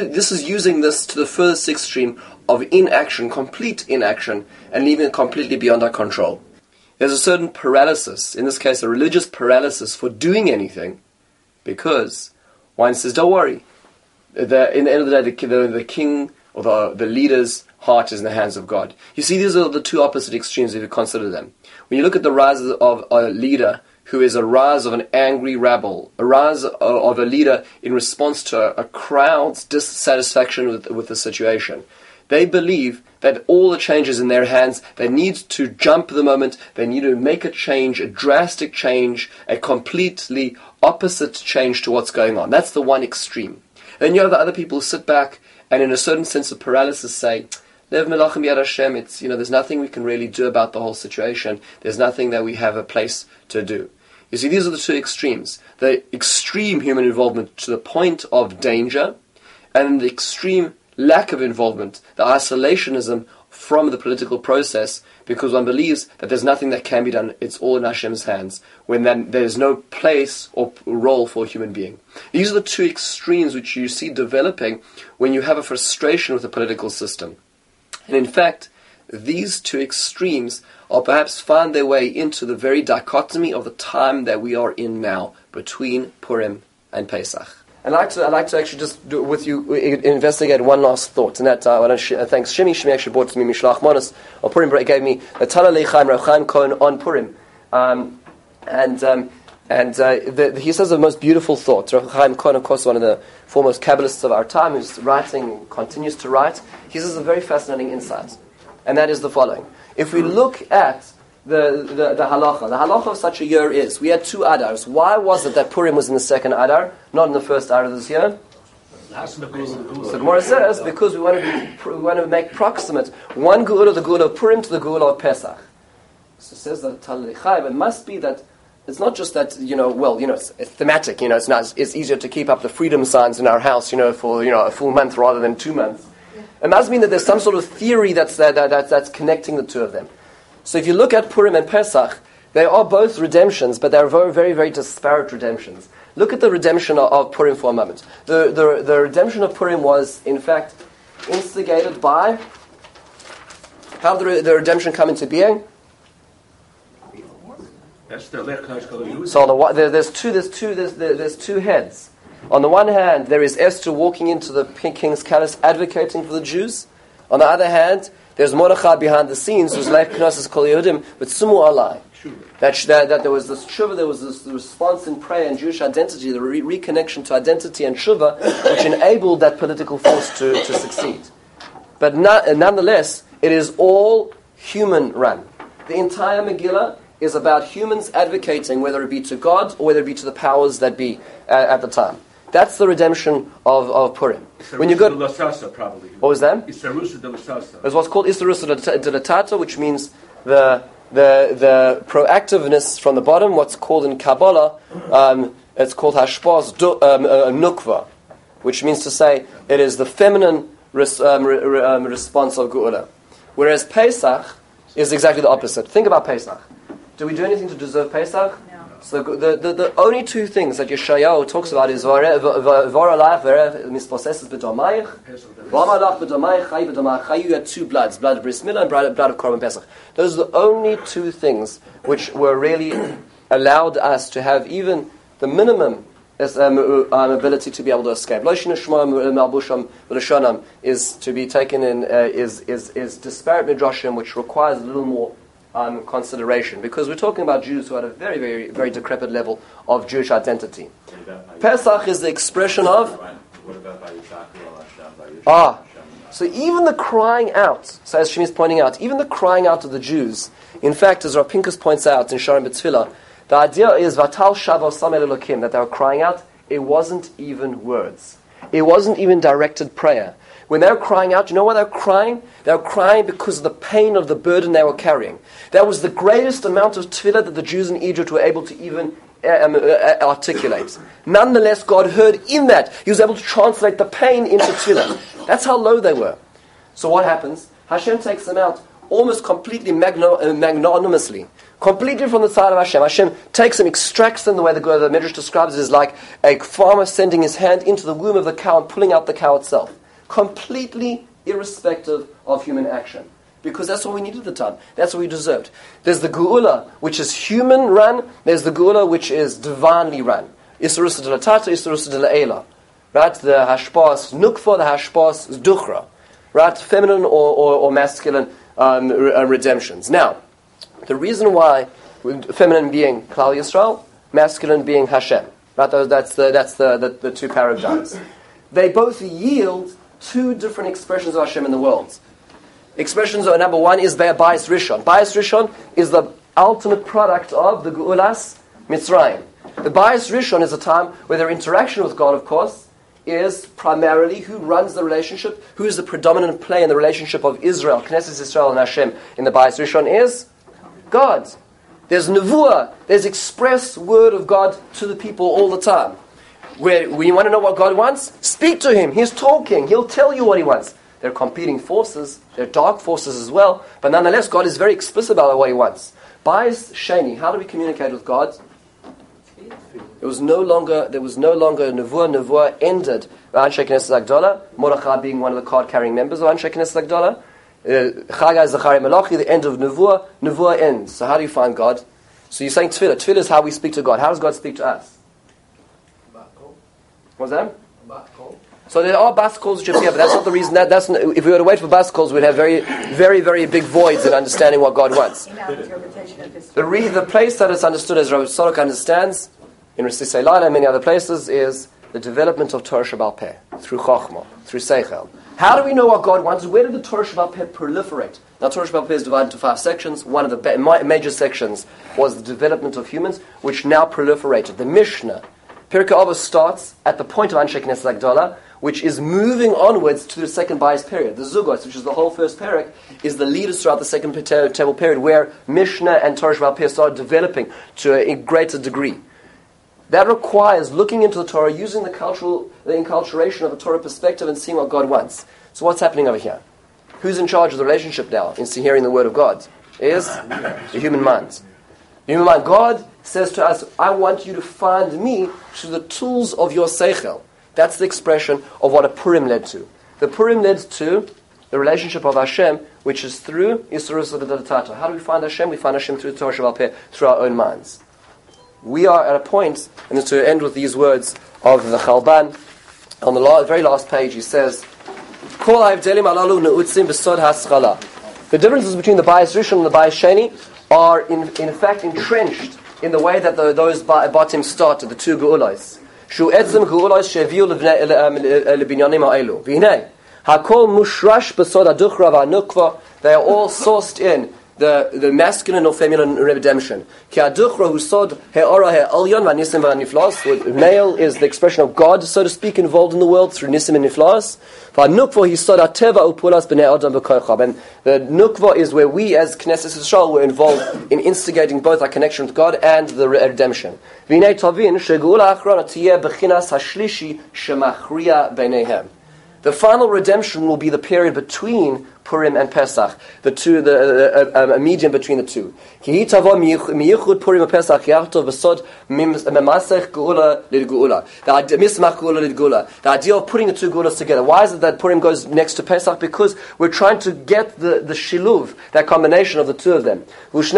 using this to the furthest extreme of inaction, complete inaction, and leaving it completely beyond our control. There's a certain paralysis, in this case a religious paralysis for doing anything, because one says, don't worry, in the end of the day, the king or the leader's heart is in the hands of God. You see, these are the two opposite extremes if you consider them. When you look at the rise of a leader who is a rise of an angry rabble, a rise of a leader in response to a crowd's dissatisfaction with the situation. They believe that all the change is in their hands. They need to jump the moment. They need to make a change, a drastic change, a completely opposite change to what's going on. That's the one extreme. Then you have the other people who sit back and in a certain sense of paralysis say, Lev melachim b'yad Hashem, there's nothing we can really do about the whole situation. There's nothing that we have a place to do. You see, these are the two extremes. The extreme human involvement to the point of danger, and the extreme lack of involvement, the isolationism from the political process, because one believes that there's nothing that can be done, it's all in Hashem's hands, when then there's no place or role for a human being. These are the two extremes which you see developing when you have a frustration with the political system. And in fact, these two extremes are perhaps find their way into the very dichotomy of the time that we are in now, between Purim and Pesach. I'd like to actually just do with you investigate one last thought, and that I want to thanks Shimi. Shimi actually brought to me Mishlach Manos or Purim. Gave me the Tana Lechaim Rav Chaim Cohen on Purim, he says the most beautiful thought. Rav Chaim Cohen, of course, one of the foremost Kabbalists of our time, who's writing, continues to write. He says a very fascinating insight, and that is the following: if we look at the halacha of such a year is, we had two Adars. Why was it that Purim was in the second Adar, not in the first Adar this year? So the Gemara says, because we want to make proximate one Geula, the Geula of Purim, to the Geula of Pesach. So says the Talmud Chayv, it must be that it's not just that, it's thematic, it's easier to keep up the freedom signs in our house, for, a full month rather than 2 months. It must mean that there's some sort of theory that's connecting the two of them. So if you look at Purim and Pesach, they are both redemptions, but they're very, very, very disparate redemptions. Look at the redemption of Purim for a moment. The redemption of Purim was, in fact, instigated by... How did the redemption come into being? So there's two heads. On the one hand, there is Esther walking into the king's palace advocating for the Jews. On the other hand, there's Mordechai behind the scenes, who's like Knesset Kol Yehudim, but Sumu Alai. That there was this tshuva, there was this response in prayer and Jewish identity, the reconnection to identity and tshuva, which enabled that political force to succeed. But nonetheless, it is all human run. The entire Megillah is about humans advocating, whether it be to God or whether it be to the powers that be at the time. That's the redemption of Purim. When you go, probably. What was that? Isarusa de Lasasa. It's what's called Isarusa de Latata, which means the the proactiveness from the bottom, what's called in Kabbalah, it's called hashpos nukva, which means to say it is the feminine response of Geula. Whereas Pesach is exactly the opposite. Think about Pesach. Do we do anything to deserve Pesach? No. So the only two things that Yeshayahu talks about is Varalach mispossesses b'damayich, Vamalach b'damayich, Chay b'damayich, Chay. You had two bloods, blood of Bris Milah and blood of Korban Pesach. Those are the only two things which were really allowed us to have even the minimum ability to be able to escape. Lo shina shma malbusham v'lashonam is to be taken in is disparate midrashim, which requires a little more consideration, because we're talking about Jews who had a very, very, very decrepit level of Jewish identity. Pesach is the expression of so even the crying out, so as Shimi is pointing out, even the crying out of the Jews, in fact, as Rav Pinkus points out in Sharon B'Tfilah, the idea is Vatal Shavo Samel Elokim, that they were crying out, it wasn't even words. It wasn't even directed prayer. When they were crying out, you know why they were crying? They were crying because of the pain of the burden they were carrying. That was the greatest amount of tefillah that the Jews in Egypt were able to even articulate. Nonetheless, God heard in that. He was able to translate the pain into tefillah. That's how low they were. So what happens? Hashem takes them out almost completely magnanimously. Completely from the side of Hashem. Hashem takes them, extracts them, the way the Midrash describes it is like a farmer sending his hand into the womb of the cow and pulling out the cow itself. Completely irrespective of human action. Because that's what we needed at the time. That's what we deserved. There's the Geula, which is human run. There's the Geula, which is divinely run. Isarusa de la Tata, Isarusa de la Eila. Right? The Hashpas Nukva, the Hashpas Duchra. Right? Feminine or masculine redemptions. Now, the reason why feminine being Klal Yisrael, masculine being Hashem. Right? That's the two paradigms. They both yield two different expressions of Hashem in the world. Expressions of number one is their Bayis Rishon. Bayis Rishon is the ultimate product of the Geulas Mitzrayim. The Bayis Rishon is a time where their interaction with God, of course, is primarily who runs the relationship, who is the predominant player in the relationship of Israel, Knesset Israel and Hashem in the Bayis Rishon is God. There's Nevuah, there's express word of God to the people all the time. Where you want to know what God wants? Speak to Him. He's talking. He'll tell you what He wants. They're competing forces. They're dark forces as well. But nonetheless, God is very explicit about what He wants. Bayis Sheni, how do we communicate with God? There was no longer Nevuah. Nevuah ended. Anshe Knesset Agdola, Mordechai being one of the card-carrying members of Anshe Knesset Agdola. Chagai Zachariah Malachi, the end of Nevuah. Nevuah ends. So how do you find God? So you're saying Tefillah. Tefillah is how we speak to God. How does God speak to us? What's that? So there are bas calls which appear, but that's not the reason. If we were to wait for bas calls, we'd have very, very, very big voids in understanding what God wants. The place that it's understood, as Rabbi Sorok understands, in Risisei Laila and many other places, is the development of Torah Sheba'al Peh, through Chochmah, through Seichel. How do we know what God wants? Where did the Torah Sheba'al Peh proliferate? Now, Torah Sheba'al Peh is divided into 5 sections. One of the major sections was the development of humans, which now proliferated. The Mishnah, Pirkei Avos, starts at the point of Anshe Knesset Agdola, which is moving onwards to the second Bayis period. The Zugos, which is the whole first parak, is the leaders throughout the second table period, where Mishnah and Torah Sheba'al Peh started developing to a greater degree. That requires looking into the Torah, using the enculturation of a Torah perspective and seeing what God wants. So what's happening over here? Who's in charge of the relationship now in hearing the word of God? Is the human mind. The human mind. God says to us, I want you to find me through the tools of your seichel. That's the expression of what a Purim led to. The Purim led to the relationship of Hashem, which is through Yisrus Tata. How do we find Hashem? We find Hashem through Torah Sheba'al Peh, through our own minds. We are at a point, and to end with these words of the Chalban, on the very last page he says, the differences between the Bayis Rishon and the Bayis Sheni are in fact entrenched in the way that those Batim started, the two Geulos. Shu etzem Geulos sheviu lebinyanim ha'elu. V'hinei, hakol mushrash b'sod haduchra v'hanukva. They are all sourced in the masculine or feminine redemption. Male is the expression of God, so to speak, involved in the world through Nisim and Niflas. And the Nukva is where we as Knesset Yisrael were involved in instigating both our connection with God and the redemption. The final redemption will be the period between Purim and Pesach, a medium between the two. The idea of putting the two Geulas together. Why is it that Purim goes next to Pesach? Because we're trying to get the shiluv, that combination of the two of them. Which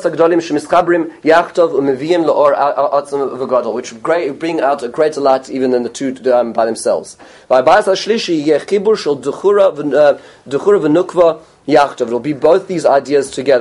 bring out a greater light even than the two by themselves. It'll be both these ideas together.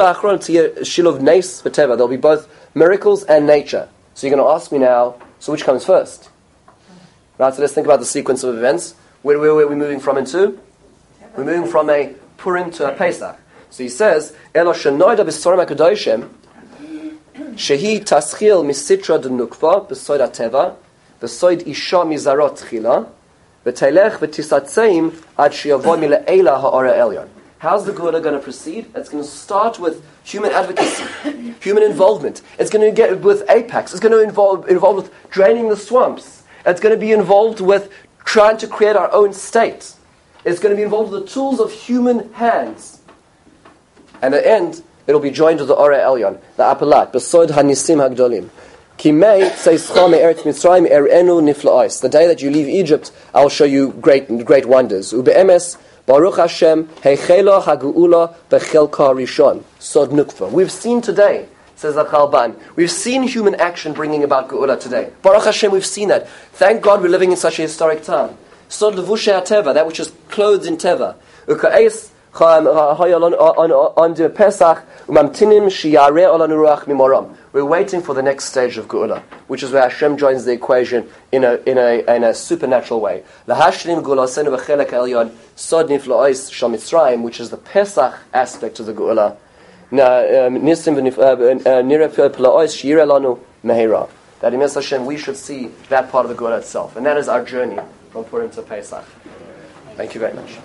There'll be both miracles and nature. So you're going to ask me now, so which comes first? Right, so let's think about the sequence of events. Where are we moving from into? We're moving from a Purim to a Pesach. So he says, Elo shenoida b'sorim hakadoshim, shehi taschil misitra d'nukva b'soid ateva, b'soid isha mizarot tchila, v'telech v'tisatzeim ad sheyavo mile'ela ha'ora elyon. How's the Geula going to proceed? It's going to start with human advocacy, human involvement. It's going to get with apex. It's going to involve with draining the swamps. It's going to be involved with trying to create our own state. It's going to be involved with the tools of human hands. And at the end, it'll be joined with the Ora Elyon, the Apelat, Besod HaNisim HaGdolim. Kimei tzeischa me'eretz Mitzrayim erenu nifla'os. The day that you leave Egypt, I'll show you great wonders. Ube'emes Baruch Hashem heichela hageula bechelka rishon sod nukva. We've seen today, says the Chalban, we've seen human action bringing about geula today. Baruch Hashem, we've seen that. Thank God we're living in such a historic time. Sod levushe hateva, that which is clothed in teva. Uka'es on the Pesach umamtinim shiyareh olan ruach mimoram. We're waiting for the next stage of Geula, which is where Hashem joins the equation in a supernatural way. Lahashlim Geulasenu b'chelek elyon sod nifla'os shel Mitzrayim, which is the Pesach aspect of the Geula. Nisim nireh pla'os shireh lanu mehira. That in Hashem we should see that part of the Geula itself, and that is our journey from Purim to Pesach. Thank you very much.